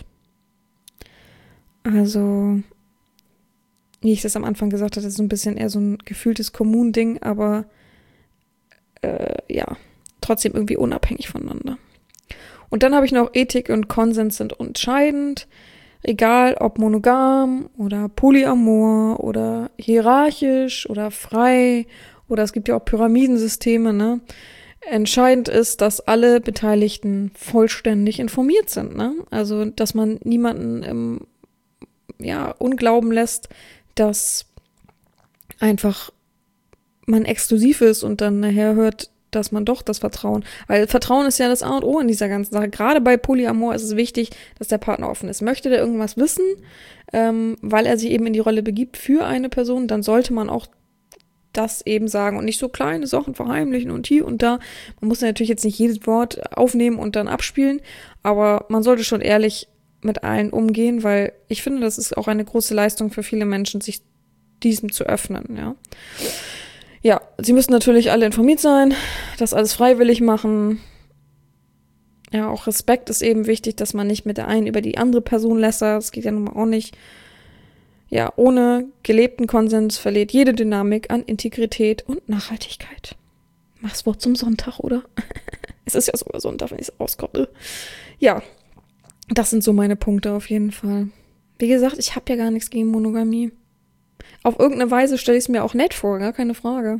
Also, wie ich das am Anfang gesagt hatte, ist so ein bisschen eher so ein gefühltes Kommunending, aber äh, ja, trotzdem irgendwie unabhängig voneinander. Und dann habe ich noch Ethik und Konsens sind entscheidend. Egal ob monogam oder polyamor oder hierarchisch oder frei oder es gibt ja auch Pyramidensysteme, ne? Entscheidend ist, dass alle Beteiligten vollständig informiert sind, ne? Also, dass man niemanden im, ja, unglauben lässt, dass einfach man exklusiv ist und dann nachher hört, dass man doch das Vertrauen, weil Vertrauen ist ja das A und O in dieser ganzen Sache. Gerade bei Polyamor ist es wichtig, dass der Partner offen ist. Möchte der irgendwas wissen, ähm, weil er sich eben in die Rolle begibt für eine Person, dann sollte man auch das eben sagen und nicht so kleine Sachen verheimlichen und hier und da. Man muss natürlich jetzt nicht jedes Wort aufnehmen und dann abspielen, aber man sollte schon ehrlich mit allen umgehen, weil ich finde, das ist auch eine große Leistung für viele Menschen, sich diesem zu öffnen, ja. Ja, sie müssen natürlich alle informiert sein, das alles freiwillig machen. Ja, auch Respekt ist eben wichtig, dass man nicht mit der einen über die andere Person lästert. Das geht ja nun mal auch nicht. Ja, ohne gelebten Konsens verliert jede Dynamik an Integrität und Nachhaltigkeit. Mach's Wort zum Sonntag, oder? Es ist ja sogar Sonntag, wenn ich es rauskomme. Ja, das sind so meine Punkte auf jeden Fall. Wie gesagt, ich habe ja gar nichts gegen Monogamie. Auf irgendeine Weise stelle ich es mir auch nett vor, gar keine Frage.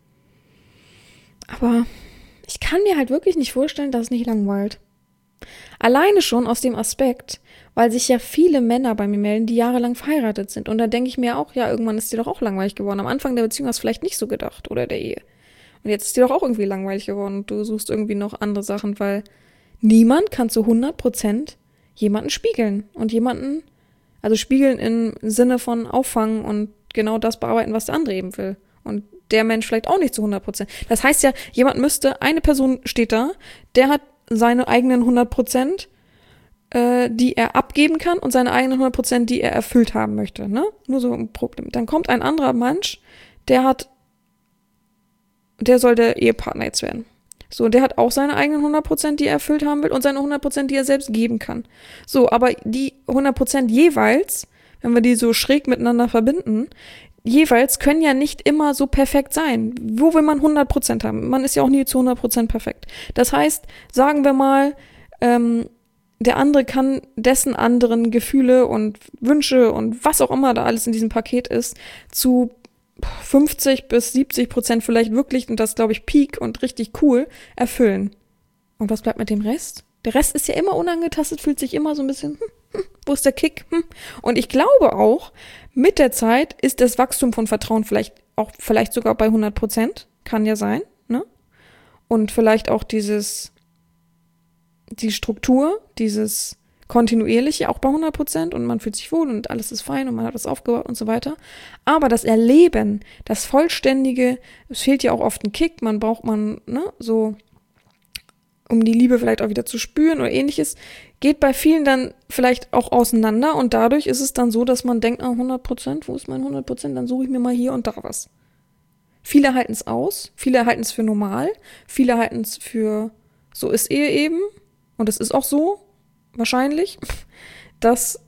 Aber ich kann mir halt wirklich nicht vorstellen, dass es nicht langweilt. Alleine schon aus dem Aspekt, weil sich ja viele Männer bei mir melden, die jahrelang verheiratet sind. Und da denke ich mir auch, ja, irgendwann ist dir doch auch langweilig geworden. Am Anfang der Beziehung hast du vielleicht nicht so gedacht oder der Ehe. Und jetzt ist dir doch auch irgendwie langweilig geworden und du suchst irgendwie noch andere Sachen, weil niemand kann zu hundert Prozent jemanden spiegeln und jemanden, also spiegeln im Sinne von auffangen und genau das bearbeiten, was der andere eben will. Und der Mensch vielleicht auch nicht zu hundert Prozent. Das heißt ja, jemand müsste, eine Person steht da, der hat seine eigenen hundert Prozent, äh, die er abgeben kann und seine eigenen hundert Prozent, die er erfüllt haben möchte. Ne? Nur so ein Problem. Dann kommt ein anderer Mensch, der hat, der soll der Ehepartner jetzt werden. So, der hat auch seine eigenen hundert Prozent, die er erfüllt haben will und seine hundert Prozent, die er selbst geben kann. So, aber die hundert Prozent jeweils, wenn wir die so schräg miteinander verbinden, jeweils können ja nicht immer so perfekt sein. Wo will man hundert Prozent haben? Man ist ja auch nie zu hundert Prozent perfekt. Das heißt, sagen wir mal, ähm, der andere kann dessen anderen Gefühle und Wünsche und was auch immer da alles in diesem Paket ist, zu fünfzig bis siebzig Prozent vielleicht wirklich, und das glaube ich Peak und richtig cool, erfüllen. Und was bleibt mit dem Rest? Der Rest ist ja immer unangetastet, fühlt sich immer so ein bisschen, hm, hm, wo ist der Kick? Hm. Und ich glaube auch, mit der Zeit ist das Wachstum von Vertrauen vielleicht auch, vielleicht sogar bei hundert Prozent. Kann ja sein, ne? Und vielleicht auch dieses, die Struktur, dieses kontinuierlich, auch bei hundert Prozent und man fühlt sich wohl und alles ist fein und man hat was aufgebaut und so weiter. Aber das Erleben, das Vollständige, es fehlt ja auch oft ein Kick, man braucht man, ne, so, um die Liebe vielleicht auch wieder zu spüren oder ähnliches, geht bei vielen dann vielleicht auch auseinander und dadurch ist es dann so, dass man denkt, ah, hundert Prozent, wo ist mein hundert Prozent, dann suche ich mir mal hier und da was. Viele halten es aus, viele halten es für normal, viele halten es für, so ist Ehe eben, und es ist auch so, wahrscheinlich, dass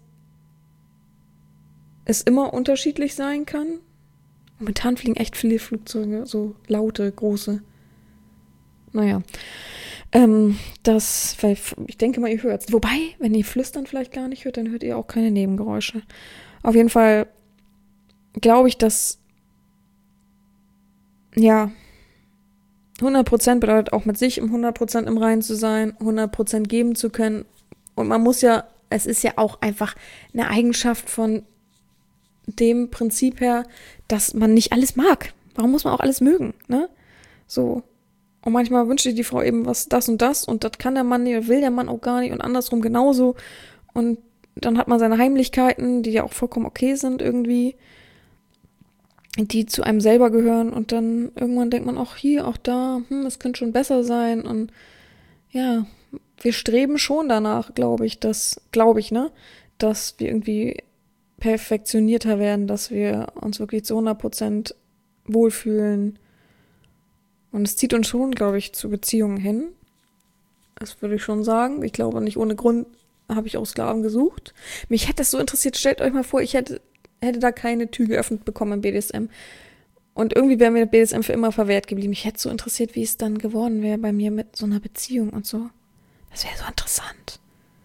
es immer unterschiedlich sein kann. Momentan fliegen echt viele Flugzeuge, so laute, große. Naja, ähm, das, weil ich denke mal, ihr hört es. Wobei, wenn ihr Flüstern vielleicht gar nicht hört, dann hört ihr auch keine Nebengeräusche. Auf jeden Fall glaube ich, dass ja, hundert Prozent bedeutet auch mit sich im hundert Prozent im Reinen zu sein, hundert Prozent geben zu können. Und man muss ja, es ist ja auch einfach eine Eigenschaft von dem Prinzip her, dass man nicht alles mag. Warum muss man auch alles mögen, ne? So. Und manchmal wünscht sich die Frau eben was, das und das und das kann der Mann nicht, will der Mann auch gar nicht und andersrum genauso. Und dann hat man seine Heimlichkeiten, die ja auch vollkommen okay sind irgendwie, die zu einem selber gehören und dann irgendwann denkt man auch hier, auch da, hm, es könnte schon besser sein und ja, wir streben schon danach, glaube ich, dass, glaube ich, ne, dass wir irgendwie perfektionierter werden, dass wir uns wirklich zu hundert Prozent wohlfühlen und es zieht uns schon, glaube ich, zu Beziehungen hin. Das würde ich schon sagen. Ich glaube, nicht ohne Grund habe ich auch Sklaven gesucht. Mich hätte das so interessiert, stellt euch mal vor, ich hätte hätte da keine Tür geöffnet bekommen im B D S M. Und irgendwie wäre mir B D S M für immer verwehrt geblieben. Mich hätte so interessiert, wie es dann geworden wäre bei mir mit so einer Beziehung und so. Das wäre so interessant.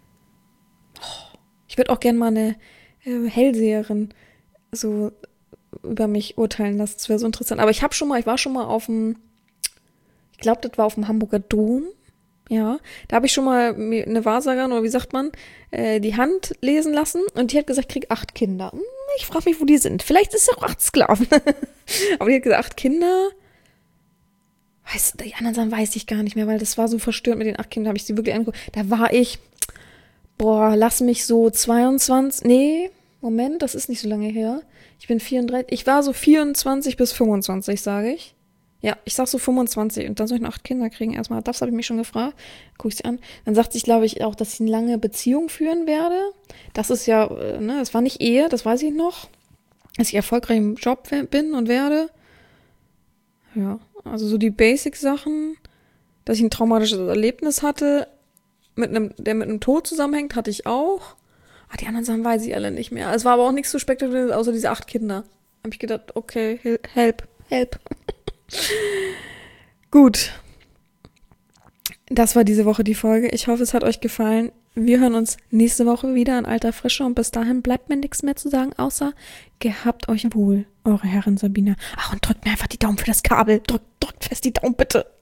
Oh, ich würde auch gerne mal eine äh, Hellseherin so über mich urteilen lassen. Das wäre so interessant. Aber ich habe schon mal, ich war schon mal auf dem, ich glaube, das war auf dem Hamburger Dom. Ja, da habe ich schon mal eine Wahrsagerin, oder wie sagt man, äh, die Hand lesen lassen und die hat gesagt, ich krieg acht Kinder. Ich frage mich, wo die sind. Vielleicht ist es auch acht Sklaven. Aber die hat gesagt, acht Kinder. Weiß, die anderen Sachen weiß ich gar nicht mehr, weil das war so verstörend mit den acht Kindern, habe ich sie wirklich angeguckt. Da war ich, boah, lass mich so zweiundzwanzig, nee, Moment, das ist nicht so lange her. Ich bin vierunddreißig, ich war so vierundzwanzig bis fünfundzwanzig, sage ich. Ja, ich sag so fünfundzwanzig und dann soll ich noch acht Kinder kriegen. Erstmal, das habe ich mich schon gefragt. Guck ich sie an. Dann sagt sie, glaube ich, auch, dass ich eine lange Beziehung führen werde. Das ist ja, ne, das war nicht Ehe, das weiß ich noch. Dass ich erfolgreich im Job bin und werde. Ja, also so die Basic-Sachen. Dass ich ein traumatisches Erlebnis hatte, mit einem, der mit einem Tod zusammenhängt, hatte ich auch. Ah, die anderen Sachen weiß ich alle nicht mehr. Es war aber auch nichts so spektakuläres, außer diese acht Kinder. Habe ich gedacht, okay, help, help. Gut. Das war diese Woche die Folge. Ich hoffe, es hat euch gefallen. Wir hören uns nächste Woche wieder in alter Frische und bis dahin bleibt mir nichts mehr zu sagen, außer gehabt euch wohl, eure Herrin Sabina. Ach, und drückt mir einfach die Daumen für das Kabel. Drückt, drückt fest die Daumen, bitte.